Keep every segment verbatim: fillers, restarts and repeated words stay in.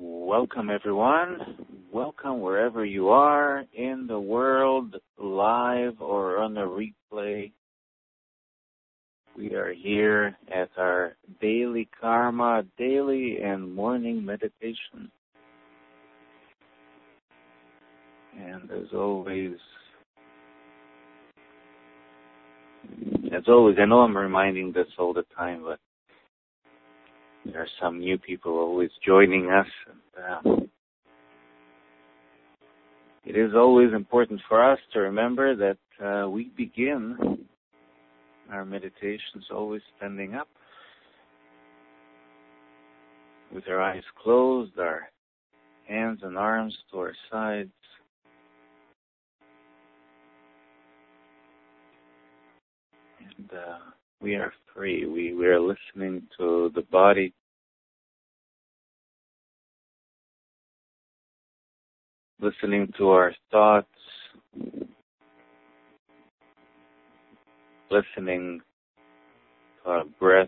Welcome, everyone. Welcome wherever you are in the world, live or on a replay. We are here at our daily karma, daily and morning meditation. And as always, as always, I know I'm reminding this all the time, but there are some new people always joining us. And, uh, it is always important for us to remember that uh, we begin our meditations always standing up with our eyes closed, our hands and arms to our sides. And uh, we are free. We, we are listening to the body. Listening to our thoughts. Listening to our breath.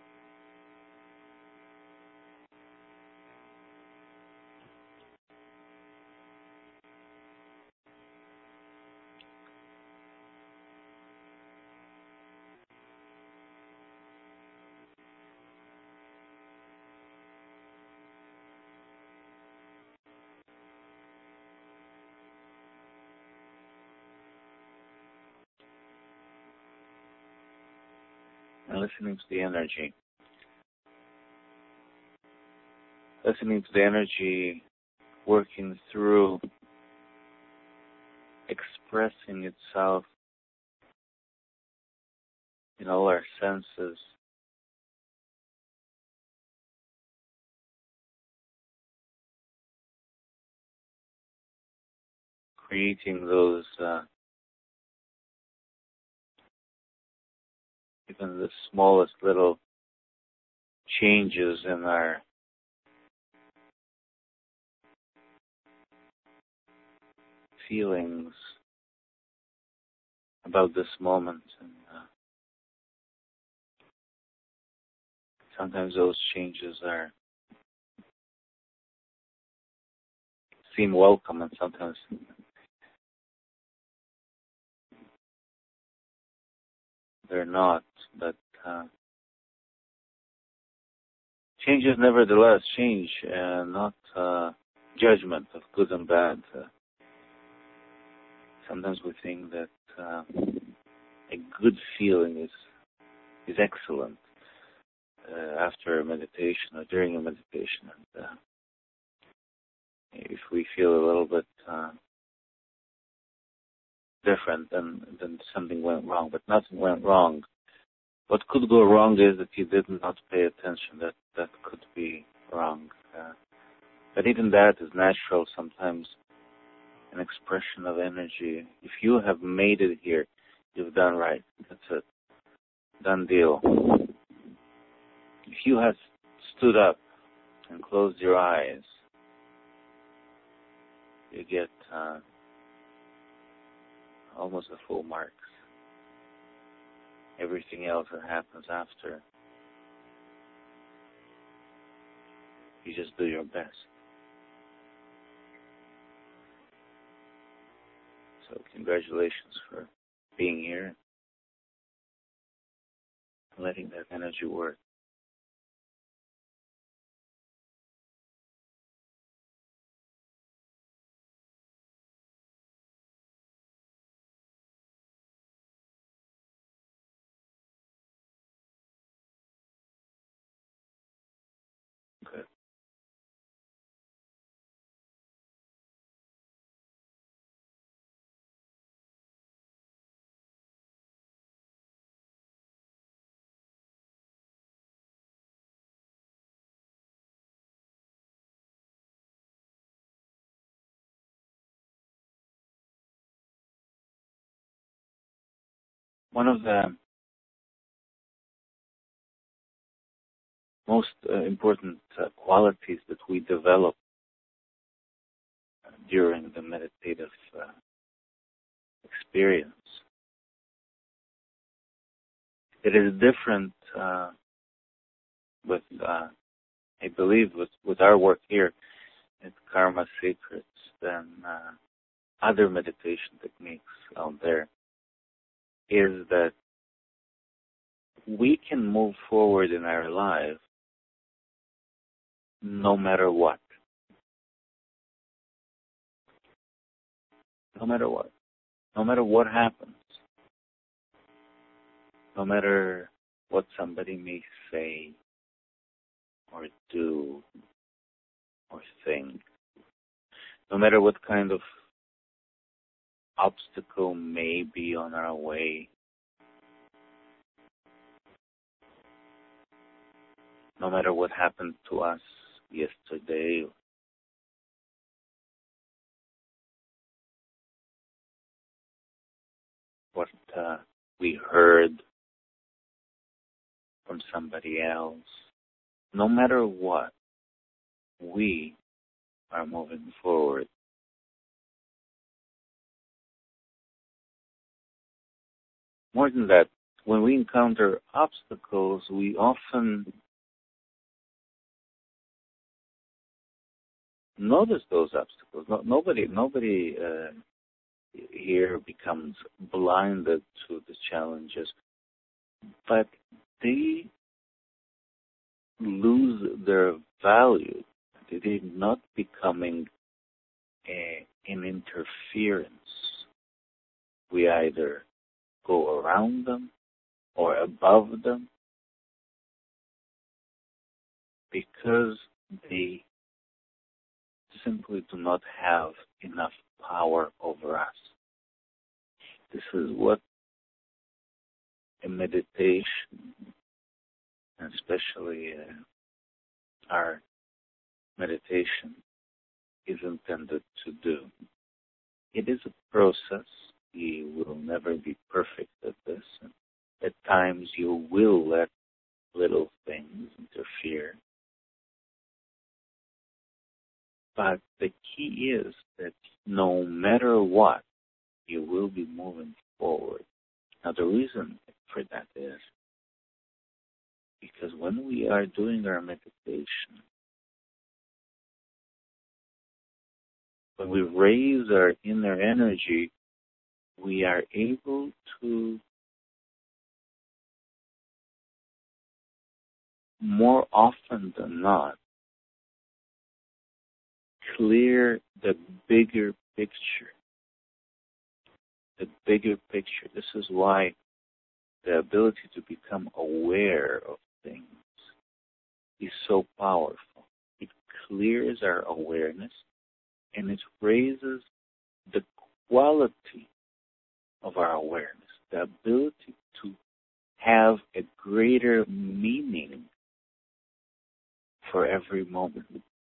And listening to the energy. Listening to the energy working through, expressing itself in all our senses. Creating those uh, even the smallest little changes in our feelings about this moment. And uh, sometimes those changes are seem welcome, and sometimes they're not. But uh, change is nevertheless change, and not uh, judgment of good and bad. Uh, sometimes we think that uh, a good feeling is is excellent uh, after a meditation or during a meditation. And uh, if we feel a little bit uh, different, then then something went wrong. But nothing went wrong. What could go wrong is that you did not pay attention. That that could be wrong. Uh, but even that is natural. Sometimes an expression of energy. If you have made it here, you've done right. That's it. Done deal. If you have stood up and closed your eyes, you get uh, almost a full marks. Everything else that happens after, you just do your best. So congratulations for being here and letting that energy work. Good. One of the most uh, important uh, qualities that we develop during the meditative uh, experience. It is different uh, with, uh, I believe, with, with our work here. at Karma Secrets than uh, other meditation techniques out there is that we can move forward in our life no matter what. No matter what. No matter what happens. No matter what somebody may say or do or think. No matter what kind of obstacle may be on our way. No matter what happened to us yesterday, what uh, we heard from somebody else, no matter what, we are moving forward. More than that, when we encounter obstacles, we often notice those obstacles. No, nobody, nobody uh, here becomes blinded to the challenges, but they lose their value. They're not becoming a, an interference. We either go around them or above them because they simply do not have enough power over us. This is what a meditation, especially uh, our meditation, is intended to do. It is a process. You will never be perfect at this. And at times you will let little things interfere. But the key is that no matter what, you will be moving forward. Now the reason for that is because when we are doing our meditation, when we raise our inner energy, we are able to more often than not clear the bigger picture. The bigger picture. This is why the ability to become aware of things is so powerful. It clears our awareness and it raises the quality of our awareness, the ability to have a greater meaning for every moment.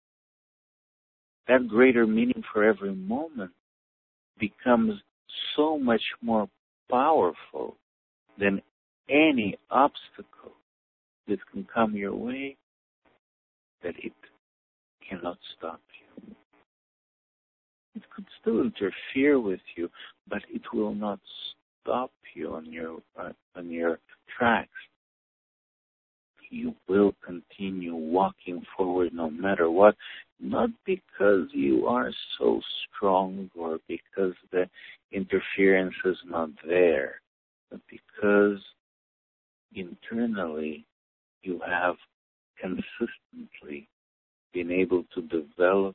That greater meaning for every moment becomes so much more powerful than any obstacle that can come your way that it cannot stop you. It could still interfere with you, but it will not stop you on your uh, on your tracks. You will continue walking forward no matter what, not because you are so strong or because the interference is not there, but because internally you have consistently been able to develop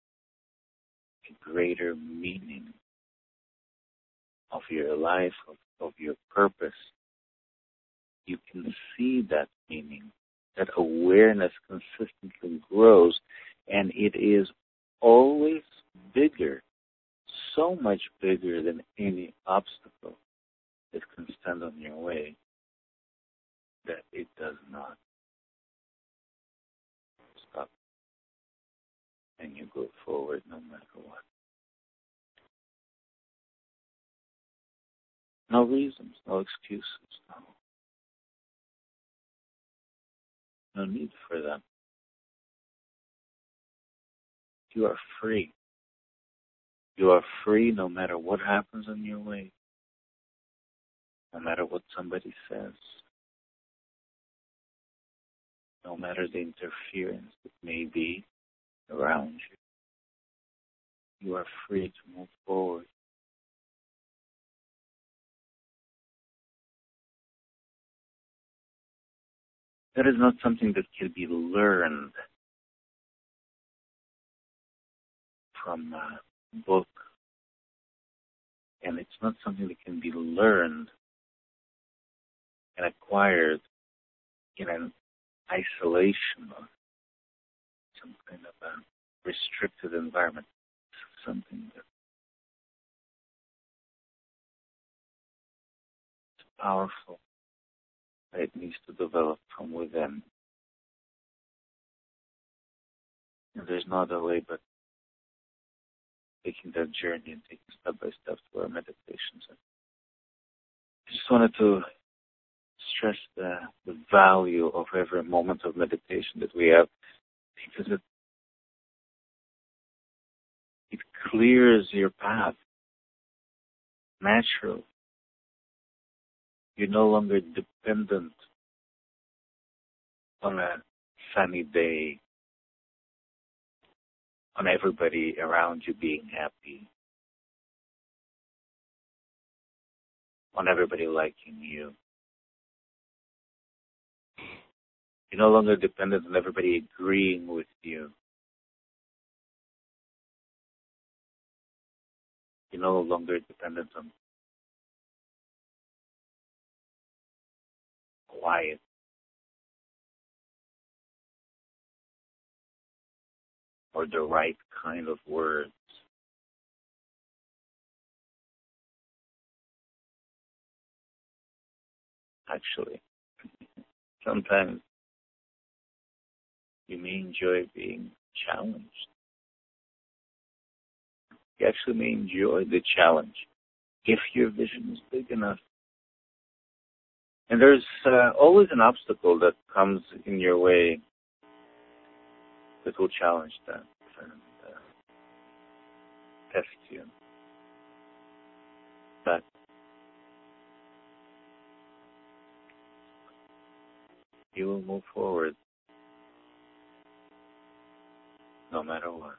a greater meaning of your life, of, of your purpose. You can see that meaning. That awareness consistently grows, and it is always bigger, so much bigger than any obstacle that can stand on your way, that it does not stop. And you go forward no matter what. No reasons, no excuses, no. No need for them. You are free. You are free no matter what happens on your way, no matter what somebody says, no matter the interference that may be around you. you are free to move forward. That is not something that can be learned from a book, and it's not something that can be learned and acquired in an isolation or some kind of a restricted environment. It's something that's powerful. It needs to develop from within. And there's no other way but taking that journey and taking step by step through our meditations. I just wanted to stress the, the value of every moment of meditation that we have, because it, it clears your path naturally. You're no longer dependent on a sunny day, on everybody around you being happy, on everybody liking you. You're no longer dependent on everybody agreeing with you. You're no longer dependent on quiet. Or the right kind of words. Actually, sometimes you may enjoy being challenged. You actually may enjoy the challenge if your vision is big enough. And there's uh, always an obstacle that comes in your way that will challenge that and uh, test you. But you will move forward no matter what.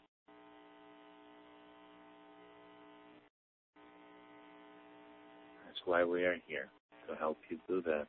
That's why we are here, to help you do that.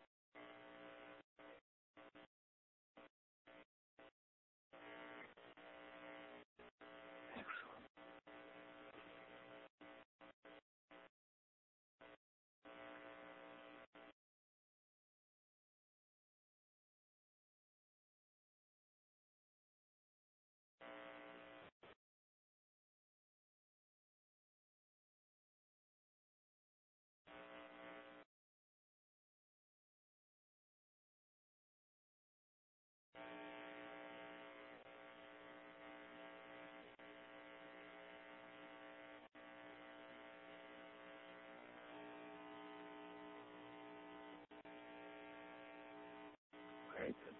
Very good.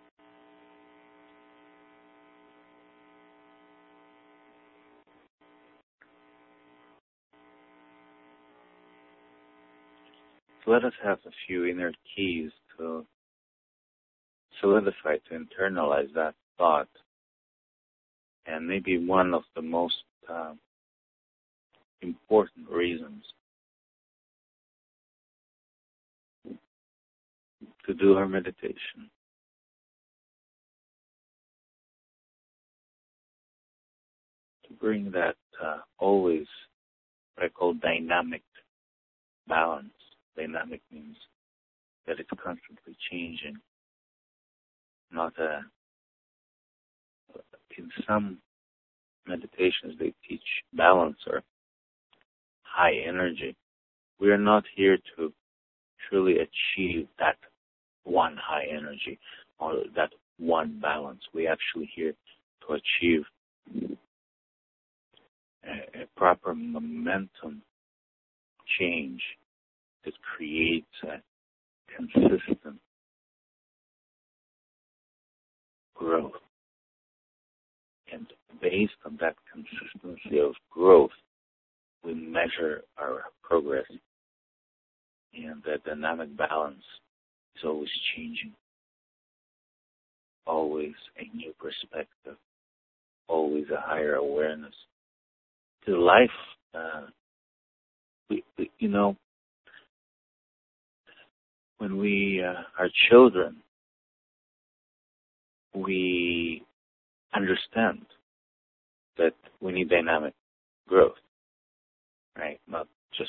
So let us have a few inner keys to solidify, to internalize that thought. And maybe one of the most uh, important reasons to do our meditation. To bring that uh, always what I call dynamic balance. Dynamic means that it's constantly changing. Not a, in some meditations they teach balance or high energy. We are not here to truly achieve that one high energy or that one balance. We actually here to achieve a, a proper momentum change that creates a consistent growth. And based on that consistency of growth, we measure our progress. And the dynamic balance is always changing. Always a new perspective. Always a higher awareness. to life. Uh, we, we, you know, when we uh, are children, we understand that we need dynamic growth, right? Not just,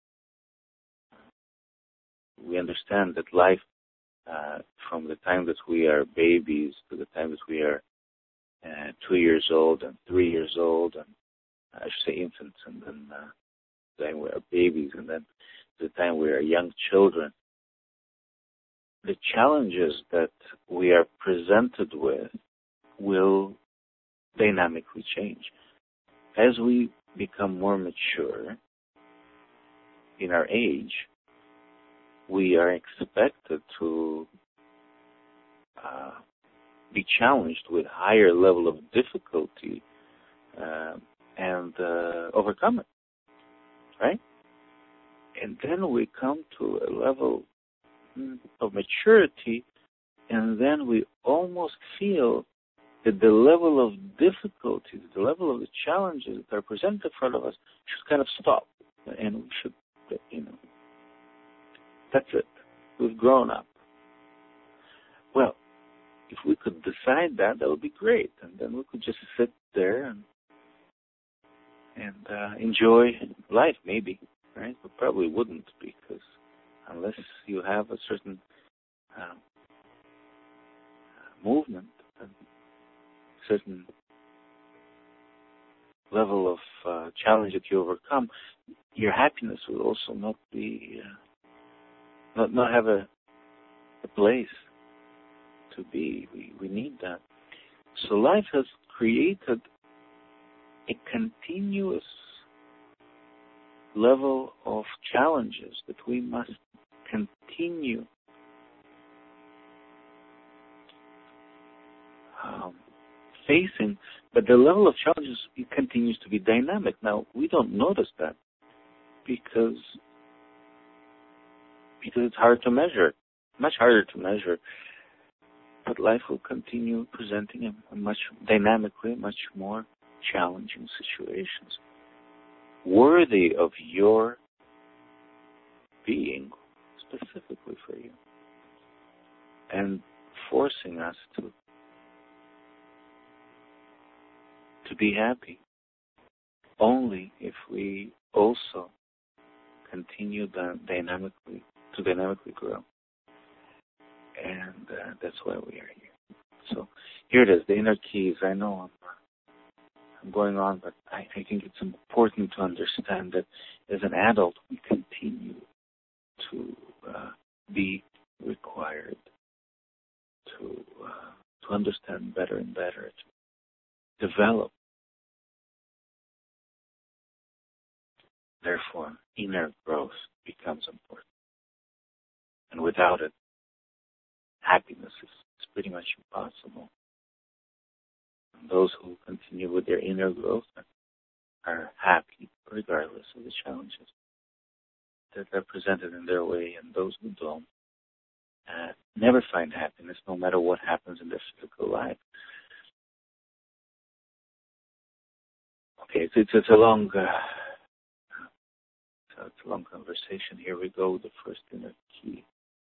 we understand that life, uh, from the time that we are babies to the time that we are uh, two years old and three years old, and I should say infants, and then uh, the time we are babies, and then the time we are young children, the challenges that we are presented with will dynamically change. As we become more mature in our age, we are expected to uh, be challenged with higher level of difficulty uh, and uh, overcome it, right? And then we come to a level of maturity, and then we almost feel that the level of difficulties, the level of the challenges that are presented in front of us should kind of stop, and we should, you know, that's it. We've grown up. Well, if we could decide that, that would be great, and then we could just sit there and and uh, enjoy life, maybe, right? But probably wouldn't, because unless you have a certain uh, movement, a certain level of uh, challenge that you overcome, your happiness will also not be, uh, not not have a, a place to be. We, we need that. So life has created a continuous level of challenges that we must continue um, facing, but the level of challenges it continues to be dynamic. Now, we don't notice that because because it's hard to measure, much harder to measure. But life will continue presenting a, a much dynamically, much more challenging situations, worthy of your being specifically for you, and forcing us to to be happy only if we also continue the dynamically to dynamically grow. And uh, that's why we are here. So here it is, the inner keys. I know I'm, I'm going on, but I, I think it's important to understand that as an adult, we continue to uh, be required to uh, to understand better and better, to develop. Therefore, inner growth becomes important. And without it, happiness is, is pretty much impossible. And those who continue with their inner growth are happy regardless of the challenges that are presented in their way, and those who don't uh, never find happiness no matter what happens in their physical life. Okay, it's, it's, it's a long uh, so it's a long conversation. Here we go, the first inner key.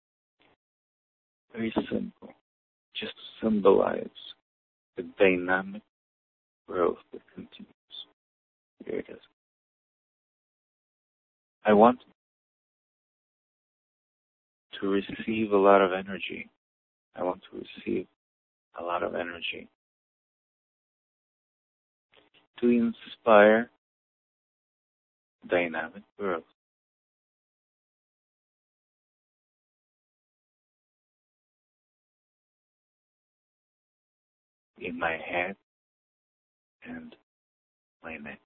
Very simple, just to symbolize the dynamic growth that continues. Here it is. I want to receive a lot of energy. I want to receive a lot of energy to inspire dynamic growth. In my head and my neck.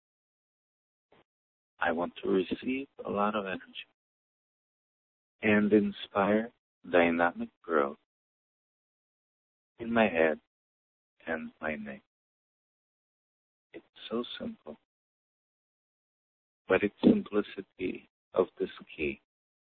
I want to receive a lot of energy and inspire dynamic growth in my head and my neck. It's so simple, but its simplicity of this key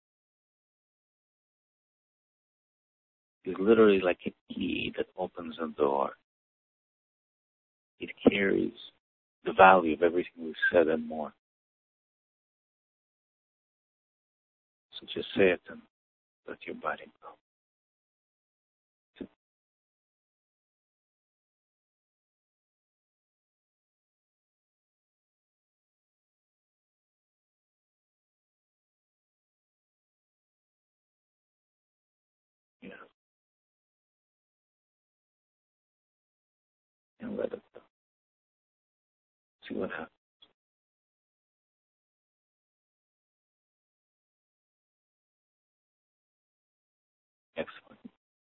is literally like a key that opens a door. It carries the value of everything we've said and more. So just say it and let your body go. Yeah. And let it go. See what happens. Excellent.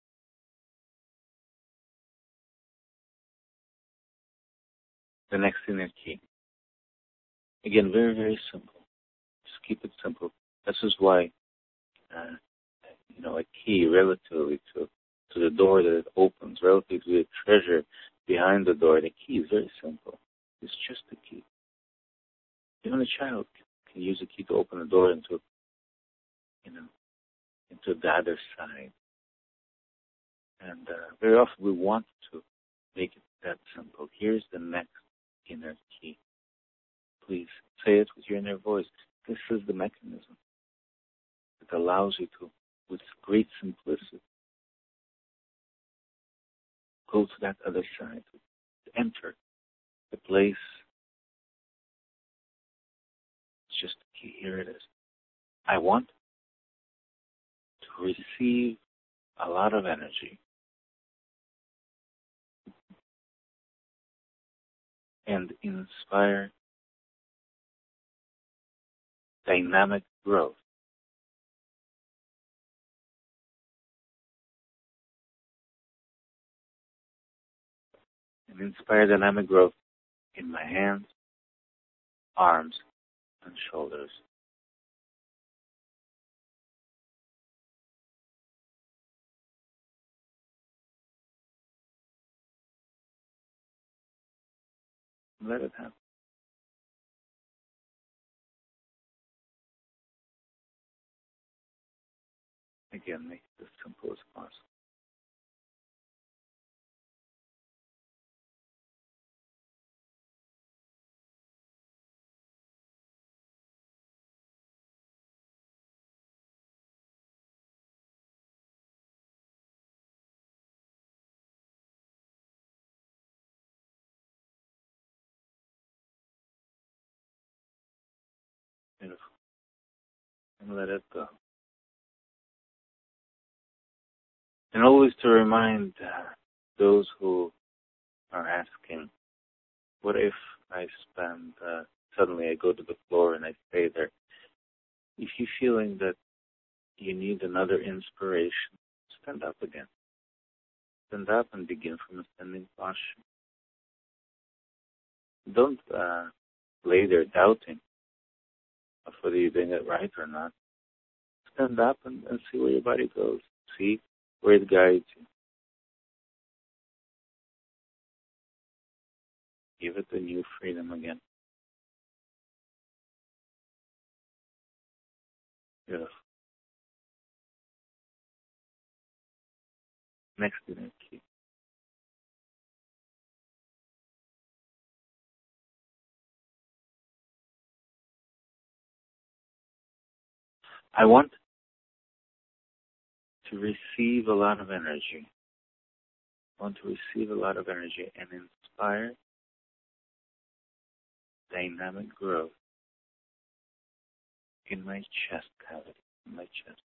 The next inner key. Again, very, very simple. Just keep it simple. This is why, uh, you know, a key relatively to to the door that it opens, relative to the treasure behind the door, the key is very simple. It's just a key. Even a child can use a key to open a door into, you know, into the other side. And uh, very often we want to make it that simple. Here's the next inner key. Please say it with your inner voice. This is the mechanism that allows you to, with great simplicity, go to that other side, to enter the place. It's just a key. Here it is. I want to receive a lot of energy and inspire dynamic growth. And inspire dynamic growth in my hands, arms, and shoulders. Let it happen. Again, make it as simple as possible. Beautiful. And let it go. And always to remind uh, those who are asking, what if I spend, uh, suddenly I go to the floor and I stay there? If you're feeling that you need another inspiration, stand up again. Stand up and begin from a standing posture. Don't uh, lay there doubting of whether you're doing it right or not. Stand up and, and see where your body goes. See where it guides you. Give it a new freedom again. Beautiful. Next inner key. I want to receive a lot of energy. I want to receive a lot of energy and inspire dynamic growth in my chest cavity, in my chest.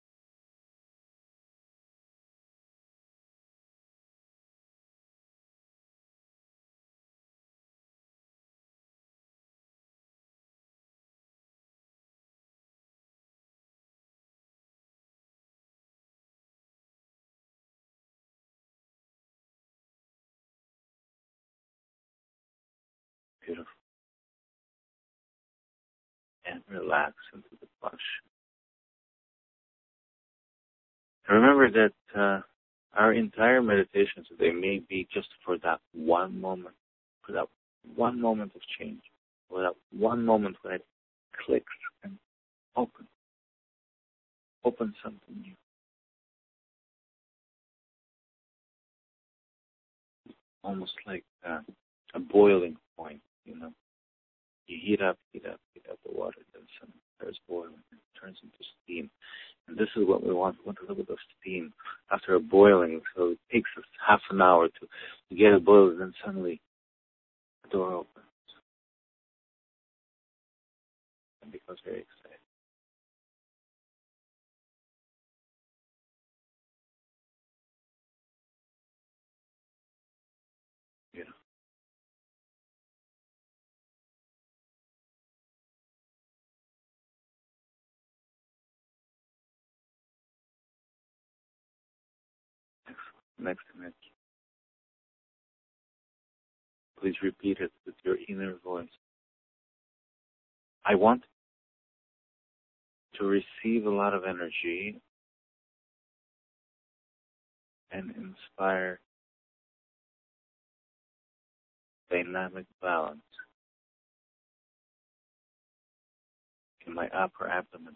Beautiful. And relax into the posture. Remember that uh, our entire meditation today may be just for that one moment, for that one moment of change, for that one moment when it clicks and opens, opens something new. Almost like uh, a boiling point, you know. You heat up, heat up, heat up the water, then some starts boiling and it turns into steam. And this is what we want. We want a little bit of steam after a boiling. So it takes us half an hour to, to get it boiled, and then suddenly the door opens. And becomes very excited. You know. Next image. Please repeat it with your inner voice. I want to receive a lot of energy and inspire dynamic balance in my upper abdomen.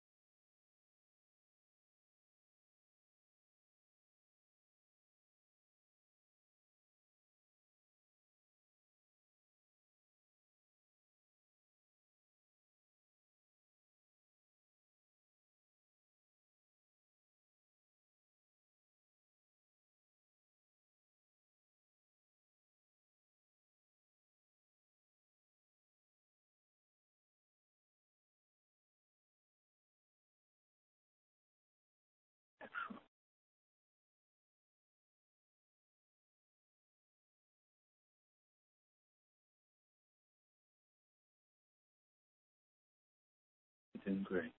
You're doing great.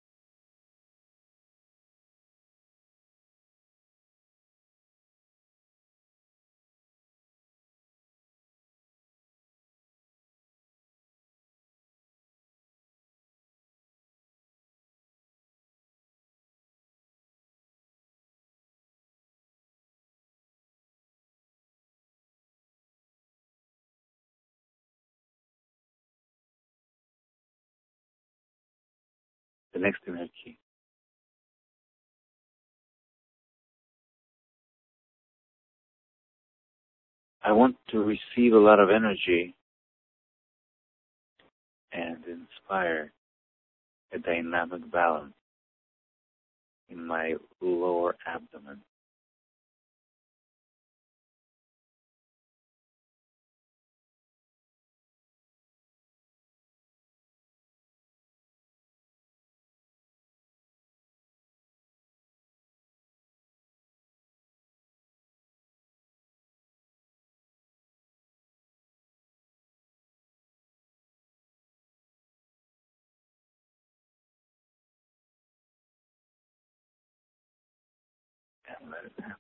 The next inner key. I want to receive a lot of energy and inspire a dynamic balance in my lower abdomen. And let it happen.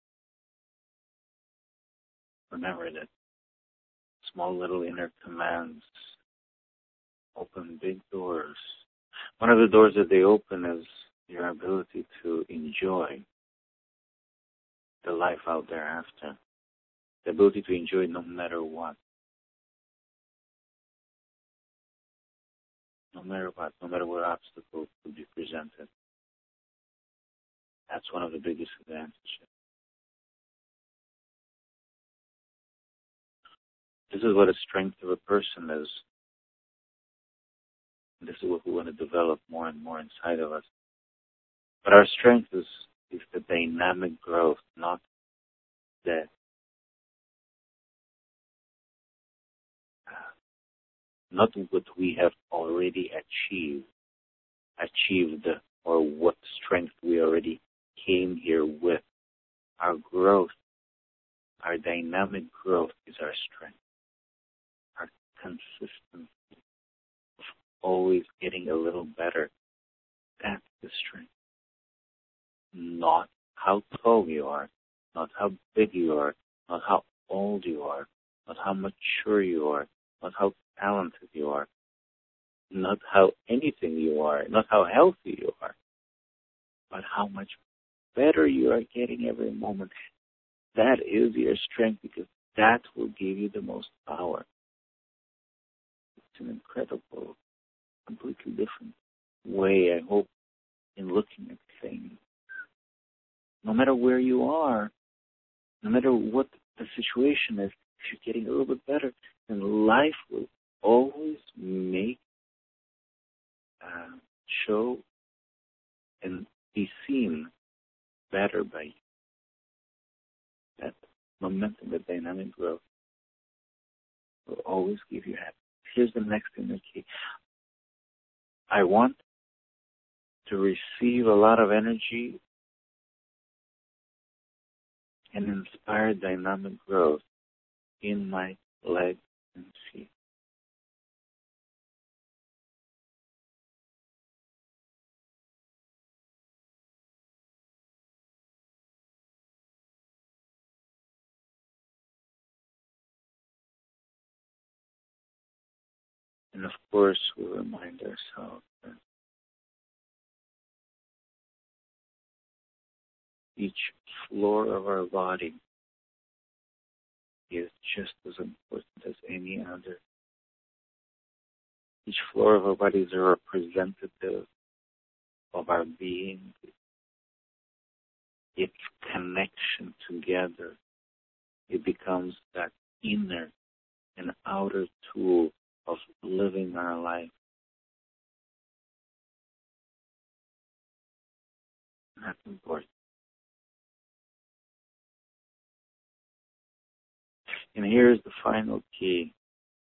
Remember that small little inner commands open big doors. One of the doors that they open is your ability to enjoy the life out there after. The ability to enjoy no matter what. No matter what, no matter what obstacles will be presented. That's one of the biggest advantages. This is what a strength of a person is. This is what we want to develop more and more inside of us. But our strength is, is the dynamic growth, not the not what we have already achieved, achieved, or what strength we already came here with. Our growth, our dynamic growth is our strength. Our consistency of always getting a little better. That's the strength. Not how tall you are, not how big you are, not how old you are, not how mature you are, not how talented you are, not how anything you are, not how healthy you are, but how much better you are getting every moment. That is your strength, because that will give you the most power. It's an incredible, completely different way, I hope, in looking at things. No matter where you are, no matter what the situation is, if you're getting a little bit better, then life will always make, uh, show, and be seen better by you. That momentum, that dynamic growth will always give you happiness. Here's the next inner key. I want to receive a lot of energy and inspire dynamic growth in my legs and feet. And of course, we remind ourselves that each floor of our body is just as important as any other. Each floor of our body is a representative of our being. Its connection together, it becomes that inner and outer tool of living our life. And that's important. And here's the final key.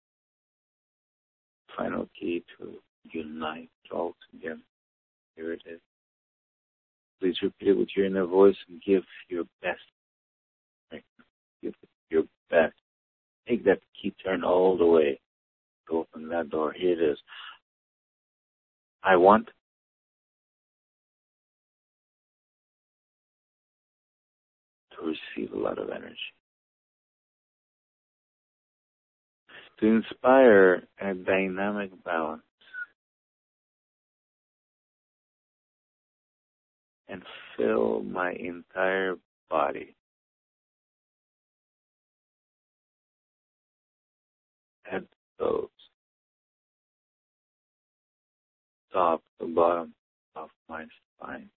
Final key to unite all together. Here it is. Please repeat it with your inner voice and give your best. Right? Give it your best. Take that key turn all the way to open that door. Here it is. I want to receive a lot of energy. To inspire a dynamic balance and fill my entire body. Head to toes, top to bottom of my spine.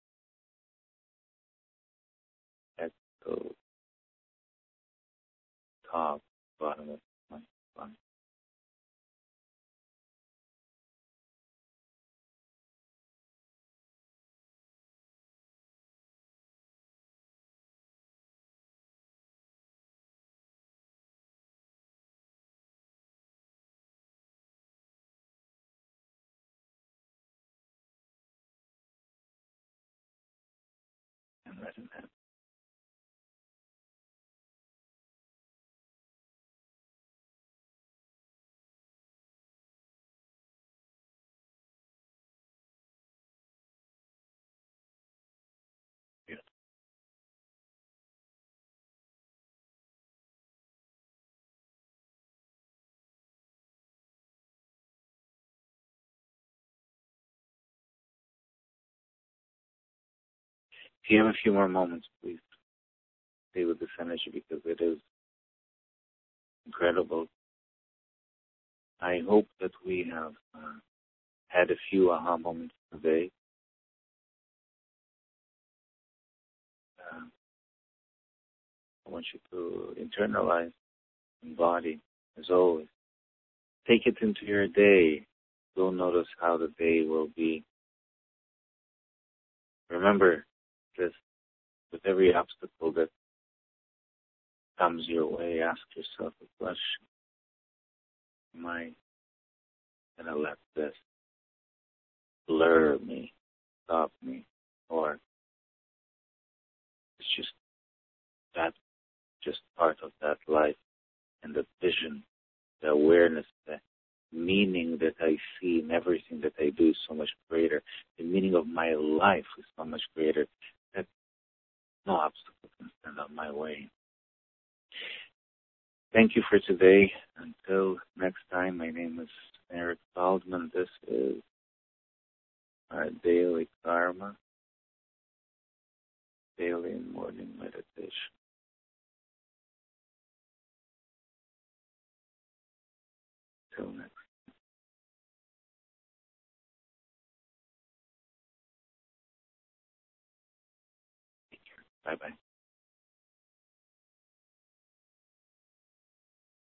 Head to toes, top, bottom of my spine. And let him have. If you have a few more moments, please stay with this energy because it is incredible. I hope that we have uh, had a few aha moments today. Uh, I want you to internalize, embody, as always. Take it into your day. You'll notice how the day will be. Remember this, with every obstacle that comes your way, ask yourself a question. Am I going to let this blur me, stop me, or it's just that, just part of that life and the vision, the awareness, the meaning that I see in everything that I do is so much greater. The meaning of my life is so much greater that no obstacle can stand on my way. Thank you for today. Until next time, my name is Eric Feldman. This is our daily karma, daily and morning meditation. Till next. Bye-bye.